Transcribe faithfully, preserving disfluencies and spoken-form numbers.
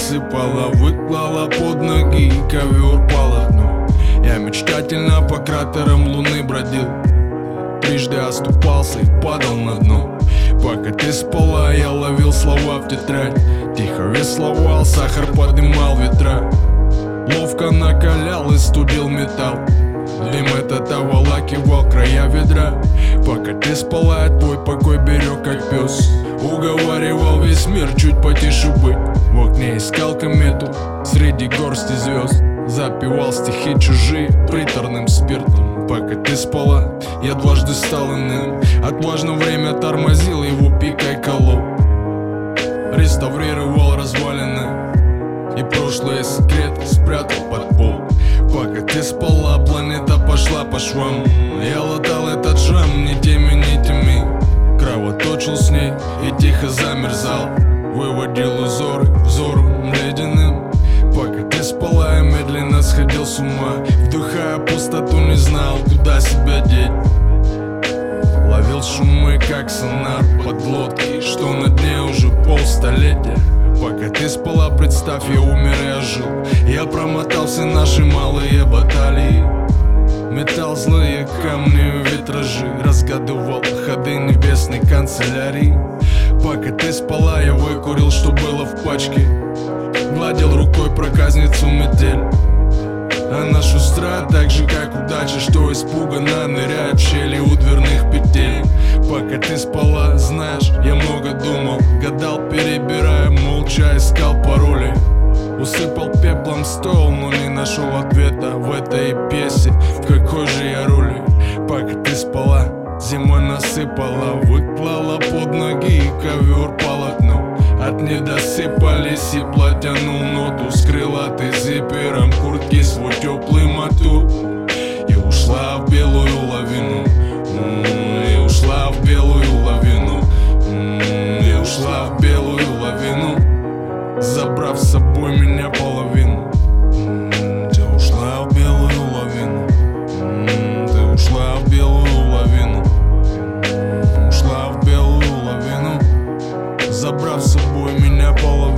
насыпала, выклала под ноги, и ковер полотно. Я мечтательно по кратерам луны бродил, трижды оступался и падал на дно. Пока ты спала, я ловил слова в тетрадь, тихо весловал, сахар поднимал ветра. Ловко накалял и студил металл, дым этот оволакивал края ведра. Пока ты спала, я твой покой берег как пес, уговаривал весь мир чуть потише быть. В окне искал комету среди горсти звезд, запивал стихи чужие приторным спиртом. Пока ты спала, я дважды стал иным, отважно время тормозил, его пикой колол. Реставрировал развалины и прошлые секреты спрятал под пол. Пока ты спала, планета пошла по швам. Я латал этот шрам ни теми нитями, кровоточил с ней и тихо замерзал, выводил узоры взором ледяным. Пока ты спала, я медленно сходил с ума, вдыхая пустоту, не знал, куда себя деть. Ловил шумы, как сонар подлодки, что на дне уже полстолетия. Пока ты спала, представь, я умер и ожил. Я промотал все наши малые баталии, метал злые камни в витражи, разгадывал ходы небесной канцелярии. Пока ты спала, я выкурил, что было в пачке, гладил рукой проказницу метель. Она шустрая так же, как удача, что испуганно ныряет в щели у дверных петель. Пока ты спала, знаешь, я много думал, гадал, перебирая, молча искал пароли. Усыпал пеплом стол, но не нашел ответа в этой пьесе, в какой же я роли. Пока ты спала, зимой насыпала, выклала под ноги и ковер полотно. От недосыпа лисипла тянул ноту с крылатой зипером куртки свой теплый мотор. И ушла в белую лавину, и ушла в белую лавину, и ушла в белую лавину, забрав с собой меня половину. Ты ушла в белую лавину, ты ушла в белую лавину, ушла в белую лавину, забрав с собой меня половину.